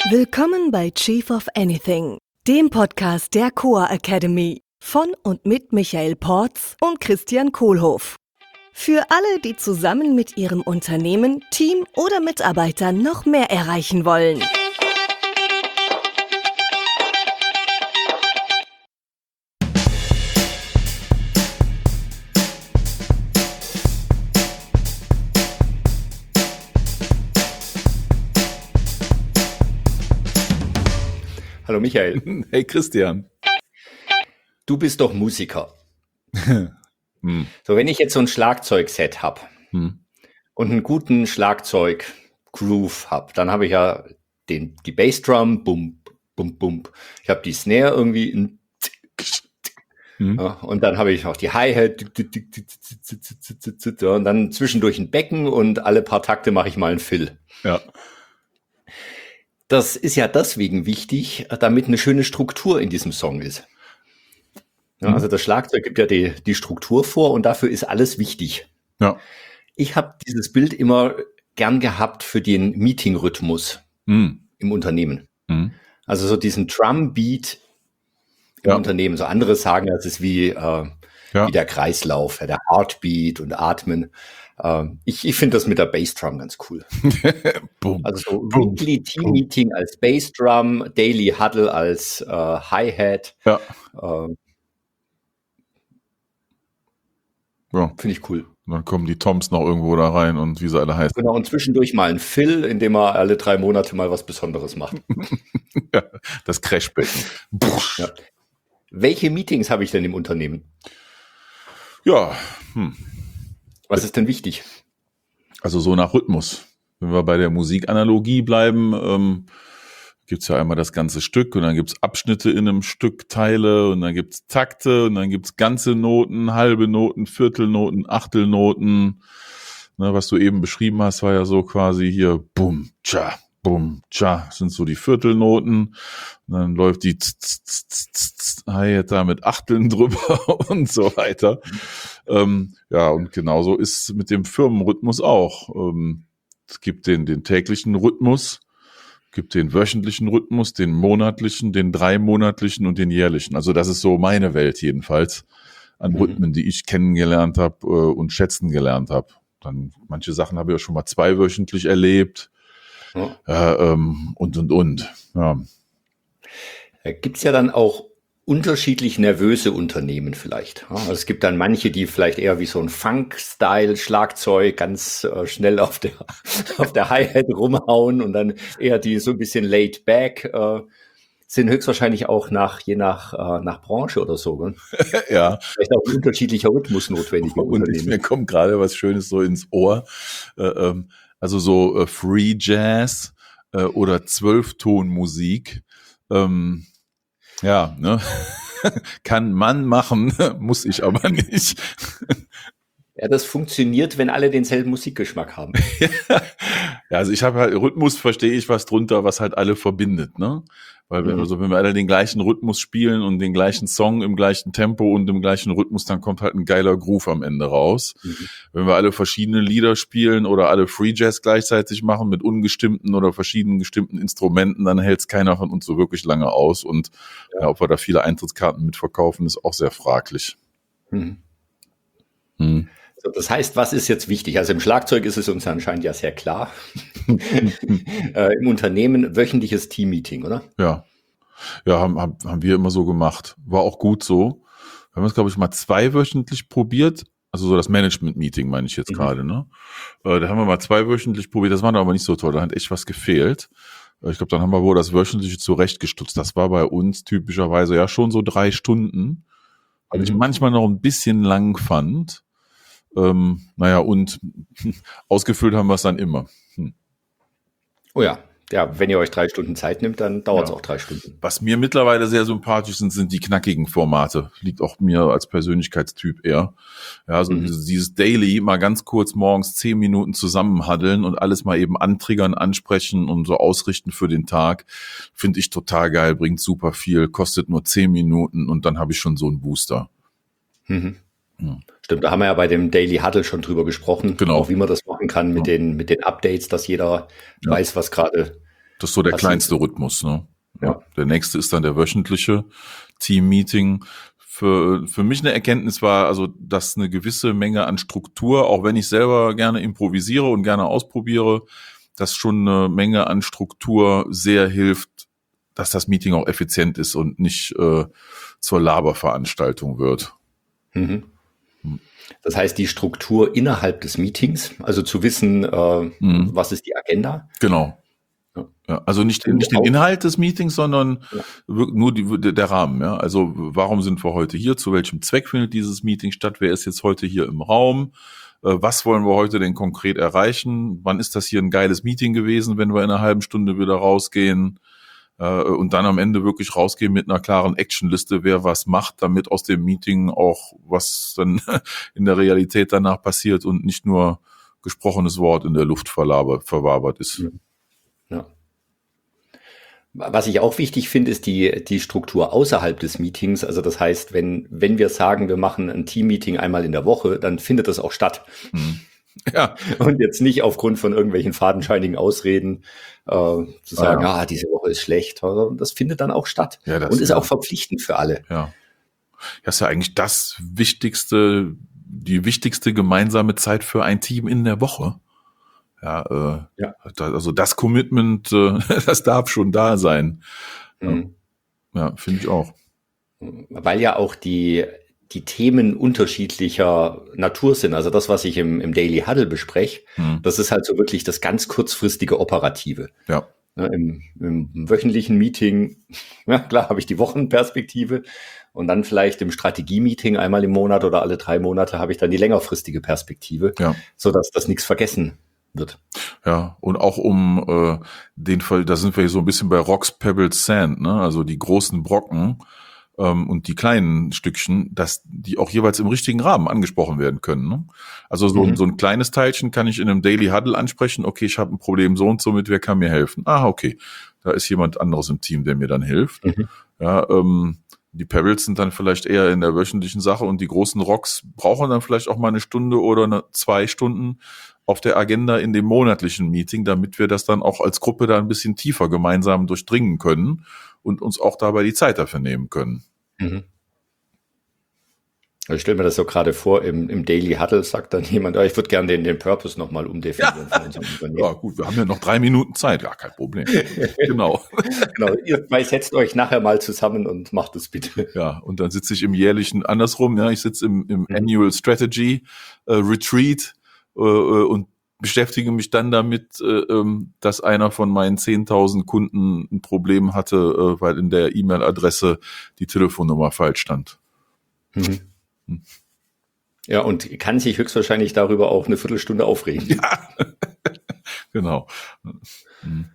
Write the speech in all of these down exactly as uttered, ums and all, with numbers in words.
Willkommen bei Chief of Anything, dem Podcast der Coa Academy von und mit Michael Porz und Christian Kohlhoff. Für alle, die zusammen mit ihrem Unternehmen, Team oder Mitarbeitern noch mehr erreichen wollen. Hallo Michael. Hey Christian. Du bist doch Musiker. hm. So, wenn ich jetzt so ein Schlagzeugset habe hm. und einen guten Schlagzeug-Groove habe, dann habe ich ja den, die Bassdrum, bum, bum, bum. Ich habe die Snare irgendwie, hm. Ja, und dann habe ich auch die Hi-Hat und dann zwischendurch ein Becken und alle paar Takte mache ich mal einen Fill. Ja. Das ist ja deswegen wichtig, damit eine schöne Struktur in diesem Song ist. Ja, Mhm. Also das Schlagzeug gibt ja die, die Struktur vor und dafür ist alles wichtig. Ja. Ich habe dieses Bild immer gern gehabt für den Meeting-Rhythmus Mhm. im Unternehmen. Mhm. Also so diesen Drum-Beat im Ja. Unternehmen. So andere sagen, das ist wie, äh, Ja. wie der Kreislauf, der Heartbeat und Atmen. Äh, ich ich finde das mit der Bassdrum ganz cool. Boom. Also so Boom. Weekly Team-Meeting als Bassdrum, Daily Huddle als äh, Hi-Hat. Ja. Äh, Ja. Finde ich cool. Und dann kommen die Toms noch irgendwo da rein und wie sie alle heißen. Genau, und zwischendurch mal ein Fill, in dem er alle drei Monate mal was Besonderes macht. Ja, das Crashbecken. Ja. Welche Meetings habe ich denn im Unternehmen? Ja, hm. Was ist denn wichtig? Also so nach Rhythmus. Wenn wir bei der Musikanalogie bleiben, ähm, gibt's ja einmal das ganze Stück und dann gibt's Abschnitte in einem Stück, Teile und dann gibt's Takte und dann gibt's ganze Noten, halbe Noten, Viertelnoten, Achtelnoten. Ne, was du eben beschrieben hast, war ja so quasi hier bum, tja, bum, tja, sind so die Viertelnoten. Und dann läuft die Hi-Hat da mit Achteln drüber und so weiter. Ähm, ja, und genauso ist mit dem Firmenrhythmus auch. Ähm, es gibt den, den täglichen Rhythmus, gibt den wöchentlichen Rhythmus, den monatlichen, den dreimonatlichen und den jährlichen. Also das ist so meine Welt jedenfalls an Mhm. Rhythmen, die ich kennengelernt habe äh, und schätzen gelernt habe. Dann manche Sachen habe ich ja schon mal zweiwöchentlich erlebt Ja. äh, ähm, und und und. Ja. Gibt es ja dann auch unterschiedlich nervöse Unternehmen vielleicht. Ja, also es gibt dann manche, die vielleicht eher wie so ein Funk-Style-Schlagzeug ganz äh, schnell auf der, auf der Hi-Hat rumhauen und dann eher die so ein bisschen laid back äh, sind höchstwahrscheinlich auch nach, je nach, äh, nach Branche oder so. Gell? Ja. Vielleicht auch ein unterschiedlicher Rhythmus notwendig im Und ich, Unternehmen. mir kommt gerade was Schönes so ins Ohr. Äh, ähm, also so äh, Free Jazz äh, oder Zwölftonmusik. Ähm, ja, ne? Kann man machen, muss ich aber nicht. Ja, das funktioniert, wenn alle denselben Musikgeschmack haben. Ja, also ich habe halt Rhythmus, verstehe ich was drunter, was halt alle verbindet, ne? Weil wenn, Mhm. also wenn wir alle den gleichen Rhythmus spielen und den gleichen Song im gleichen Tempo und im gleichen Rhythmus, dann kommt halt ein geiler Groove am Ende raus. Mhm. Wenn wir alle verschiedene Lieder spielen oder alle Free Jazz gleichzeitig machen mit ungestimmten oder verschiedenen gestimmten Instrumenten, dann hält es keiner von uns so wirklich lange aus. Und Ja. ja, ob wir da viele Eintrittskarten mitverkaufen, ist auch sehr fraglich. Mhm. Hm. So, das heißt, was ist jetzt wichtig? Also im Schlagzeug ist es uns anscheinend ja sehr klar. äh, Im Unternehmen wöchentliches Team-Meeting, oder? Ja, ja, haben, haben, haben wir immer so gemacht. War auch gut so. Wir haben es, glaube ich, mal zweiwöchentlich probiert. Also so das Management-Meeting meine ich jetzt Mhm. gerade, ne? Äh, da haben wir mal zweiwöchentlich probiert. Das war dann aber nicht so toll. Da hat echt was gefehlt. Äh, ich glaube, dann haben wir wohl das Wöchentliche zurechtgestutzt. Das war bei uns typischerweise ja schon so drei Stunden. Was ich Mhm. manchmal noch ein bisschen lang fand. Ähm, naja, und ausgefüllt haben wir es dann immer. Hm. Oh ja. Ja, wenn ihr euch drei Stunden Zeit nimmt, dann dauert es Ja. auch drei Stunden. Was mir mittlerweile sehr sympathisch sind, sind die knackigen Formate. Liegt auch mir als Persönlichkeitstyp eher. Ja, also Mhm. dieses, dieses Daily, mal ganz kurz morgens zehn Minuten zusammenhaddeln und alles mal eben antriggern, ansprechen und so ausrichten für den Tag, finde ich total geil, bringt super viel, kostet nur zehn Minuten und dann habe ich schon so einen Booster. Mhm. Ja. Stimmt, da haben wir ja bei dem Daily Huddle schon drüber gesprochen, Genau. auch wie man das machen kann mit Ja. den mit den Updates, dass jeder Ja. weiß, was gerade Das ist so der passiert. kleinste Rhythmus, ne? Ja. Ja. Der nächste ist dann der wöchentliche Team-Meeting. Für, für mich eine Erkenntnis war, also, dass eine gewisse Menge an Struktur, auch wenn ich selber gerne improvisiere und gerne ausprobiere, dass schon eine Menge an Struktur sehr hilft, dass das Meeting auch effizient ist und nicht äh, zur Laberveranstaltung wird. Mhm. Das heißt, die Struktur innerhalb des Meetings, also zu wissen, äh, Mhm. was ist die Agenda. Genau. Ja. Ja, also nicht, Und nicht den auch- Inhalt des Meetings, sondern Ja. wirk- nur die, der Rahmen. Ja? Also warum sind wir heute hier? Zu welchem Zweck findet dieses Meeting statt? Wer ist jetzt heute hier im Raum? Äh, Was wollen wir heute denn konkret erreichen? Wann ist das hier ein geiles Meeting gewesen, wenn wir in einer halben Stunde wieder rausgehen? Äh, Und dann am Ende wirklich rausgehen mit einer klaren Actionliste, wer was macht, damit aus dem Meeting auch was dann in der Realität danach passiert und nicht nur gesprochenes Wort in der Luft verlabert, verwabert ist. Ja. Ja. Was ich auch wichtig finde, ist die, die Struktur außerhalb des Meetings. Also das heißt, wenn, wenn wir sagen, wir machen ein Team-Meeting einmal in der Woche, dann findet das auch statt. Hm. Ja, Und jetzt nicht aufgrund von irgendwelchen fadenscheinigen Ausreden äh, zu sagen, Ah, ah, diese Woche ist schlecht. Also das findet dann auch statt. Ja, das- und ist ja. auch verpflichtend für alle. ja. Das ist ja eigentlich das wichtigste, die wichtigste gemeinsame Zeit für ein Team in der Woche. Ja, äh, Ja. da, also das Commitment, äh, das darf schon da sein. Mhm. Ja, finde ich auch. Weil ja auch die, die Themen unterschiedlicher Natur sind. Also das, was ich im, im Daily Huddle bespreche, Hm. das ist halt so wirklich das ganz kurzfristige Operative. Ja, Ne, im, im wöchentlichen Meeting, ja klar, habe ich die Wochenperspektive und dann vielleicht im Strategie-Meeting einmal im Monat oder alle drei Monate habe ich dann die längerfristige Perspektive, ja. sodass das nichts vergessen wird. Ja, und auch um äh, den Fall, da sind wir hier so ein bisschen bei Rocks, Pebbles, Sand, ne? Also die großen Brocken ähm, und die kleinen Stückchen, dass die auch jeweils im richtigen Rahmen angesprochen werden können. Ne? Also so, Mhm. so ein kleines Teilchen kann ich in einem Daily Huddle ansprechen. Okay, ich habe ein Problem so und so mit, wer kann mir helfen? Ah, okay, da ist jemand anderes im Team, der mir dann hilft. Mhm. Ja, ähm, die Pebbles sind dann vielleicht eher in der wöchentlichen Sache und die großen Rocks brauchen dann vielleicht auch mal eine Stunde oder eine, zwei Stunden auf der Agenda in dem monatlichen Meeting, damit wir das dann auch als Gruppe da ein bisschen tiefer gemeinsam durchdringen können und uns auch dabei die Zeit dafür nehmen können. Mhm. Also ich stelle mir das so gerade vor, im, im Daily Huddle sagt dann jemand, ah, ich würde gerne den, den Purpose nochmal umdefinieren von unserem Unternehmen. Ja gut, wir haben ja noch drei Minuten Zeit, ja, kein Problem. Genau. Genau, ihr zwei setzt euch nachher mal zusammen und macht es bitte. Ja, und dann sitze ich im jährlichen, andersrum, ja, ich sitze im, im Mhm. Annual Strategy äh, Retreat äh, äh, und beschäftige mich dann damit, äh, ähm, dass einer von meinen zehntausend Kunden ein Problem hatte, äh, weil in der E-Mail-Adresse die Telefonnummer falsch stand. Mhm. Ja, und kann sich höchstwahrscheinlich darüber auch eine Viertelstunde aufregen. Genau. Mhm.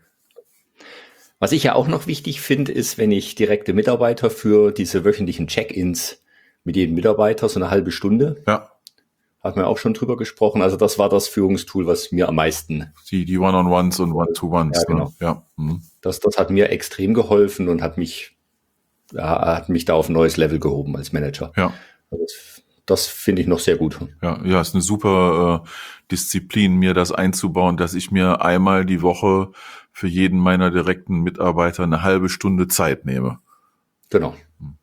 Was ich ja auch noch wichtig finde, ist, wenn ich direkte Mitarbeiter für diese wöchentlichen Check-ins mit jedem Mitarbeiter, so eine halbe Stunde, Ja, hat man auch schon drüber gesprochen. Also das war das Führungstool, was mir am meisten, die, die One-on-Ones und One-to-Ones. Ja, genau. Ne? Ja. Mhm. das, das hat mir extrem geholfen und hat mich, ja, hat mich da auf ein neues Level gehoben als Manager. Ja. Also Das, das finde ich noch sehr gut. Ja, ja, ist eine super äh, Disziplin, mir das einzubauen, dass ich mir einmal die Woche für jeden meiner direkten Mitarbeiter eine halbe Stunde Zeit nehme. Genau.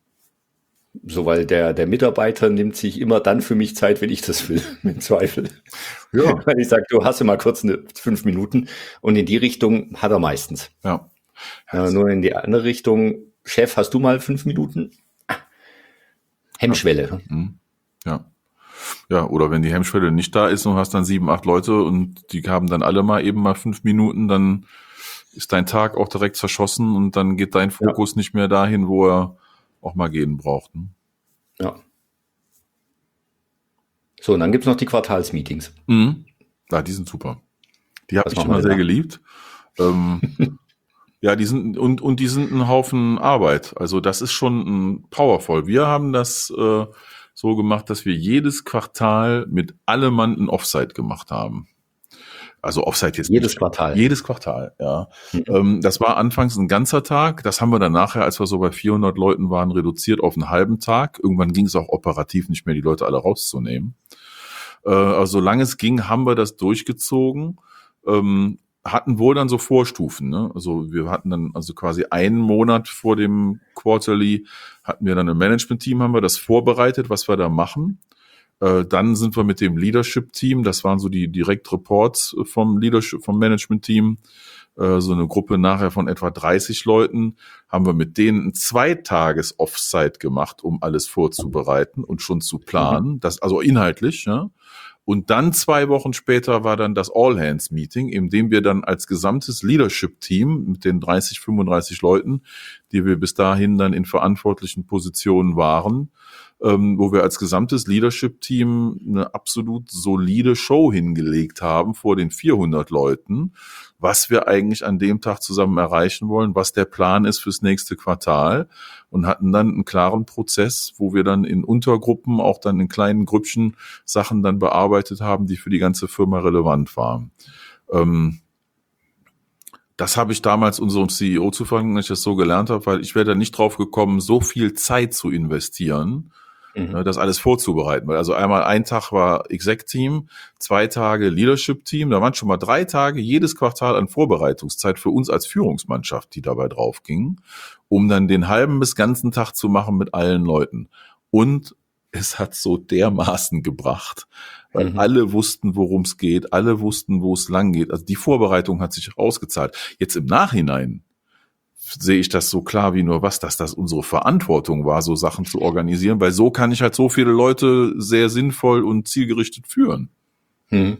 So, weil der, der Mitarbeiter nimmt sich immer dann für mich Zeit, wenn ich das will, im Zweifel. Ja. Weil ich sage, du hast ja mal kurz eine fünf Minuten und in die Richtung hat er meistens. Ja. Ja, nur in die andere Richtung, Chef, hast du mal fünf Minuten? Hemmschwelle. Mhm. Ja. Ja, oder wenn die Hemmschwelle nicht da ist und hast dann sieben, acht Leute und die haben dann alle mal eben mal fünf Minuten, dann ist dein Tag auch direkt zerschossen und dann geht dein Fokus nicht mehr dahin, wo er auch mal gehen braucht. Ne? Ja. So, und dann gibt's noch die Quartalsmeetings. Mhm. Ja, die sind super. Die habe Was ich machen immer wir sehr da? geliebt. Ähm, ja, die sind und und die sind ein Haufen Arbeit. Also das ist schon ein powerful. Wir haben das äh, so gemacht, dass wir jedes Quartal mit allem Mann ein Offsite gemacht haben. Also Offsite jetzt Jedes nicht. Quartal. Jedes Quartal, ja. Mhm. Ähm, das war anfangs ein ganzer Tag. Das haben wir dann nachher, als wir so bei vierhundert Leuten waren, reduziert auf einen halben Tag. Irgendwann ging es auch operativ nicht mehr, die Leute alle rauszunehmen. Äh, also solange es ging, haben wir das durchgezogen. Ähm, hatten wohl dann so Vorstufen, ne? Also wir hatten dann also quasi einen Monat vor dem Quarterly hatten wir dann ein Management-Team, haben wir das vorbereitet, was wir da machen. Äh, dann sind wir mit dem Leadership-Team, das waren so die Direct-Reports vom Leadership, vom Management-Team, äh, so eine Gruppe nachher von etwa dreißig Leuten, haben wir mit denen ein Zweitages-Offsite gemacht, um alles vorzubereiten und schon zu planen, mhm. das also inhaltlich, ja. Und dann zwei Wochen später war dann das All-Hands-Meeting, in dem wir dann als gesamtes Leadership-Team mit den dreißig, fünfunddreißig Leuten, die wir bis dahin dann in verantwortlichen Positionen waren, ähm, wo wir als gesamtes Leadership-Team eine absolut solide Show hingelegt haben vor den vierhundert Leuten, was wir eigentlich an dem Tag zusammen erreichen wollen, was der Plan ist fürs nächste Quartal, und hatten dann einen klaren Prozess, wo wir dann in Untergruppen, auch dann in kleinen Grüppchen Sachen dann bearbeitet haben, die für die ganze Firma relevant waren. Ähm, das habe ich damals unserem C E O zu verdanken, dass ich das so gelernt habe, weil ich wäre da nicht drauf gekommen, so viel Zeit zu investieren, mhm. das alles vorzubereiten. Also einmal ein Tag war Exec-Team, zwei Tage Leadership-Team, da waren schon mal drei Tage jedes Quartal an Vorbereitungszeit für uns als Führungsmannschaft, die dabei drauf ging, um dann den halben bis ganzen Tag zu machen mit allen Leuten. Und es hat so dermaßen gebracht, weil mhm. alle wussten, worum es geht, alle wussten, wo es lang geht. Also die Vorbereitung hat sich ausgezahlt. Jetzt im Nachhinein sehe ich das so klar wie nur was, dass das unsere Verantwortung war, so Sachen zu organisieren, weil so kann ich halt so viele Leute sehr sinnvoll und zielgerichtet führen. Mhm.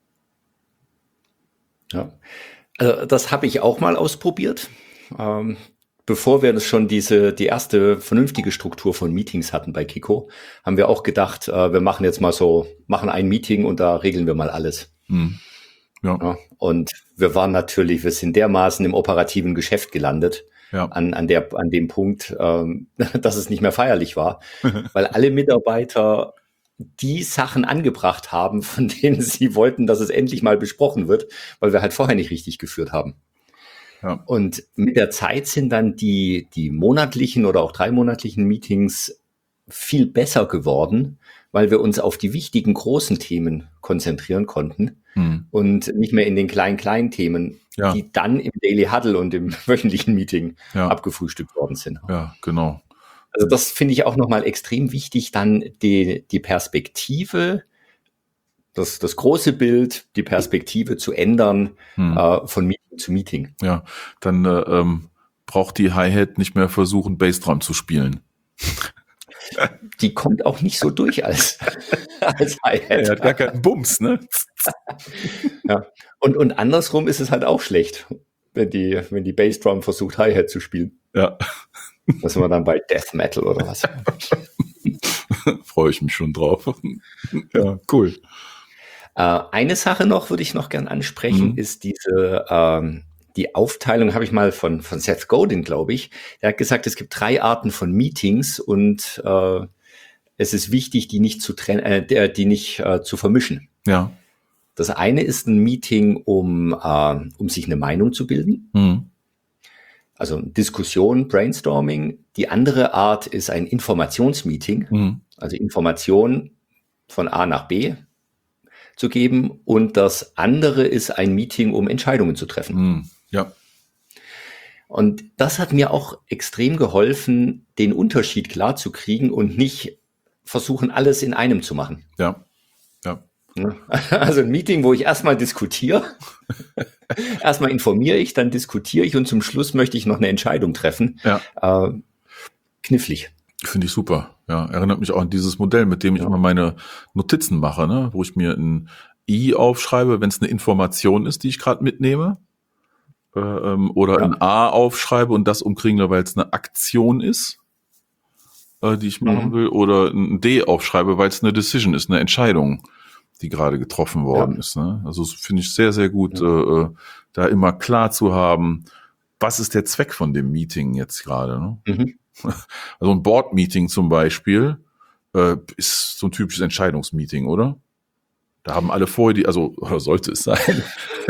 Ja, also das habe ich auch mal ausprobiert. Ähm Bevor wir das schon diese die erste vernünftige Struktur von Meetings hatten bei Kiko, haben wir auch gedacht, äh, wir machen jetzt mal so, machen ein Meeting und da regeln wir mal alles. Hm. Ja. Ja, und wir waren natürlich, wir sind dermaßen im operativen Geschäft gelandet, ja. an, an, der, an dem Punkt, ähm, dass es nicht mehr feierlich war, weil alle Mitarbeiter die Sachen angebracht haben, von denen sie wollten, dass es endlich mal besprochen wird, weil wir halt vorher nicht richtig geführt haben. Ja. Und mit der Zeit sind dann die, die monatlichen oder auch dreimonatlichen Meetings viel besser geworden, weil wir uns auf die wichtigen großen Themen konzentrieren konnten hm. und nicht mehr in den kleinen, kleinen Themen, ja. die dann im Daily Huddle und im wöchentlichen Meeting ja. abgefrühstückt worden sind. Ja, genau. Also das finde ich auch nochmal extrem wichtig, dann die, die Perspektive, Das, das große Bild, die Perspektive zu ändern hm. äh, von Meeting zu Meeting. Ja, dann äh, ähm, braucht die Hi-Hat nicht mehr versuchen, Bassdrum zu spielen. Die kommt auch nicht so durch als, als Hi-Hat. Er hat gar keinen Bums, ne? Ja. Und, und andersrum ist es halt auch schlecht, wenn die, wenn die Bassdrum versucht, Hi-Hat zu spielen. Ja. Da sind wir dann bei Death Metal oder was. Freue ich mich schon drauf. Ja, cool. Uh, eine Sache noch würde ich noch gern ansprechen, mhm. ist diese, ähm, die Aufteilung habe ich mal von, von Seth Godin, glaube ich. Der hat gesagt, es gibt drei Arten von Meetings und äh, es ist wichtig, die nicht zu trennen, äh, die nicht äh, zu vermischen. Ja. Das eine ist ein Meeting, um, äh, um sich eine Meinung zu bilden. Mhm. Also Diskussion, Brainstorming. Die andere Art ist ein Informationsmeeting, mhm. also Information von A nach B zu geben, und das andere ist ein Meeting, um Entscheidungen zu treffen. Mm, ja. Und das hat mir auch extrem geholfen, den Unterschied klar zu kriegen und nicht versuchen, alles in einem zu machen. Ja, ja. Also ein Meeting, wo ich erstmal diskutiere, erstmal informiere ich, dann diskutiere ich und zum Schluss möchte ich noch eine Entscheidung treffen. Ja. Äh, knifflig. Finde ich super. Ja, erinnert mich auch an dieses Modell, mit dem ich ja. immer meine Notizen mache, ne? Wo ich mir ein I aufschreibe, wenn es eine Information ist, die ich gerade mitnehme, äh, ähm, oder ja. ein A aufschreibe und das umkringle, weil es eine Aktion ist, äh, die ich machen mhm. will, oder ein D aufschreibe, weil es eine Decision ist, eine Entscheidung, die gerade getroffen worden ja. ist. Ne? Also finde ich sehr, sehr gut, ja. äh, da immer klar zu haben, was ist der Zweck von dem Meeting jetzt gerade, ne? Mhm. Also ein Board-Meeting zum Beispiel äh, ist so ein typisches Entscheidungsmeeting, oder? Da haben alle vorher die, also oder sollte es sein,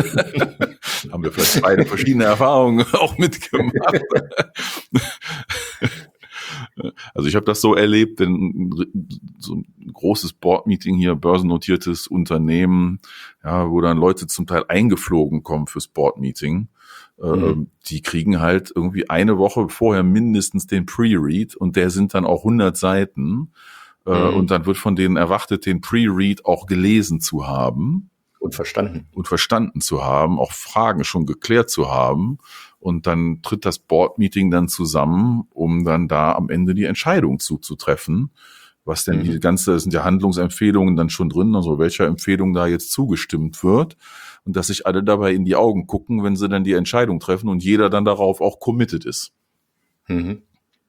haben wir vielleicht beide verschiedene Erfahrungen auch mitgemacht. Also ich habe das so erlebt, denn so ein großes Board-Meeting hier, börsennotiertes Unternehmen, ja, wo dann Leute zum Teil eingeflogen kommen fürs Board-Meeting, mhm. äh, die kriegen halt irgendwie eine Woche vorher mindestens den Pre-Read und der sind dann auch hundert Seiten äh, mhm. und dann wird von denen erwartet, den Pre-Read auch gelesen zu haben. Und verstanden. Und verstanden zu haben, auch Fragen schon geklärt zu haben. Und dann tritt das Board-Meeting dann zusammen, um dann da am Ende die Entscheidung zuzutreffen. Was denn mhm. die ganze, das sind ja Handlungsempfehlungen dann schon drin, also welcher Empfehlung da jetzt zugestimmt wird. Und dass sich alle dabei in die Augen gucken, wenn sie dann die Entscheidung treffen und jeder dann darauf auch committed ist. Mhm.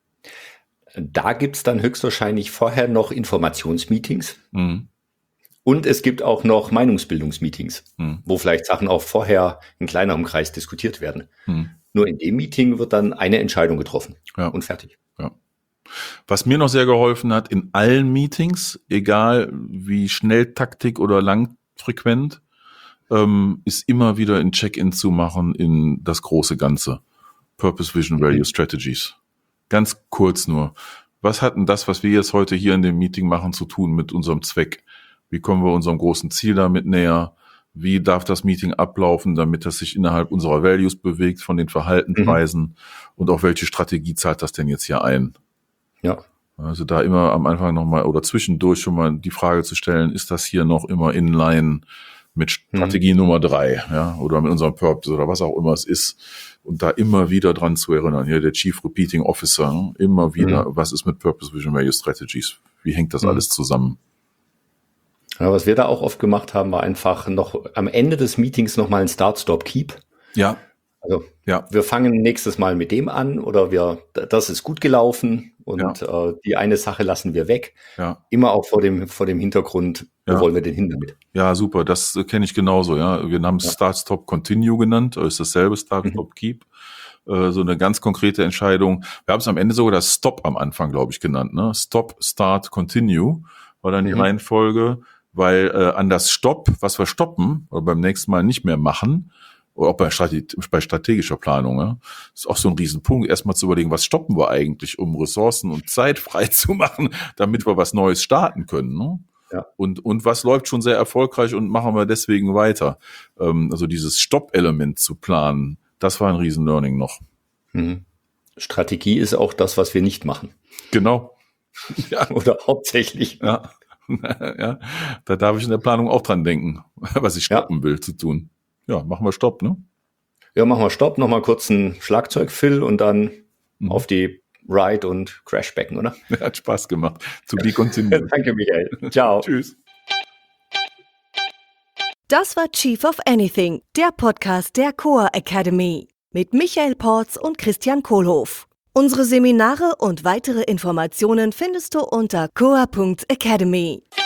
Da gibt's dann höchstwahrscheinlich vorher noch Informationsmeetings. Mhm. Und es gibt auch noch Meinungsbildungsmeetings, hm. wo vielleicht Sachen auch vorher in kleinerem Kreis diskutiert werden. Hm. Nur in dem Meeting wird dann eine Entscheidung getroffen ja. und fertig. Ja. Was mir noch sehr geholfen hat, in allen Meetings, egal wie Schnelltaktik oder langfrequent, ähm, ist immer wieder ein Check-in zu machen in das große Ganze. Purpose, Vision, Value, mhm. Strategies. Ganz kurz nur. Was hat denn das, was wir jetzt heute hier in dem Meeting machen, zu tun mit unserem Zweck? Wie kommen wir unserem großen Ziel damit näher? Wie darf das Meeting ablaufen, damit das sich innerhalb unserer Values bewegt, von den Verhaltensweisen? Mhm. Und auch welche Strategie zahlt das denn jetzt hier ein? Ja. Also da immer am Anfang nochmal oder zwischendurch schon mal die Frage zu stellen, ist das hier noch immer in line mit Strategie mhm. Nummer drei, ja, oder mit unserem Purpose oder was auch immer es ist? Und da immer wieder dran zu erinnern, hier der Chief Repeating Officer, immer wieder, mhm. was ist mit Purpose, Vision, Value, Strategies? Wie hängt das mhm. alles zusammen? Ja, was wir da auch oft gemacht haben, war einfach noch am Ende des Meetings nochmal ein Start, Stop, Keep. Ja. Also ja. wir fangen nächstes Mal mit dem an oder wir, das ist gut gelaufen und ja. äh, die eine Sache lassen wir weg. Ja. Immer auch vor dem, vor dem Hintergrund, wo ja. wollen wir denn hin damit? Ja, super, das kenne ich genauso, ja. Wir haben es ja. Start, Stop, Continue genannt, ist dasselbe, Start, Stop, mhm. Keep. Äh, so eine ganz konkrete Entscheidung. Wir haben es am Ende sogar das Stop am Anfang, glaube ich, genannt, ne? Stop, Start, Continue war dann mhm. die Reihenfolge. Weil äh, an das Stopp, was wir stoppen oder beim nächsten Mal nicht mehr machen, oder auch bei, Strate- bei strategischer Planung, ja, ist auch so ein Riesenpunkt, erstmal zu überlegen, was stoppen wir eigentlich, um Ressourcen und Zeit frei zu machen, damit wir was Neues starten können. Ne? Ja. Und, und was läuft schon sehr erfolgreich und machen wir deswegen weiter. Ähm, also dieses Stopp-Element zu planen, das war ein Riesen-Learning noch. Mhm. Strategie ist auch das, was wir nicht machen. Genau. Ja. Oder hauptsächlich. Ja. Ja, da darf ich in der Planung auch dran denken, was ich stoppen ja. will zu tun. Ja, machen wir Stopp, ne? Ja, machen wir Stopp, nochmal kurz einen Schlagzeugfill und dann mhm. auf die Ride- und Crashbecken, oder? Hat Spaß gemacht. To be continued. Danke, Michael. Ciao. Tschüss. Das war Chief of Anything, der Podcast der Coa Academy mit Michael Porz und Christian Kohlhoff. Unsere Seminare und weitere Informationen findest du unter coa punkt academy.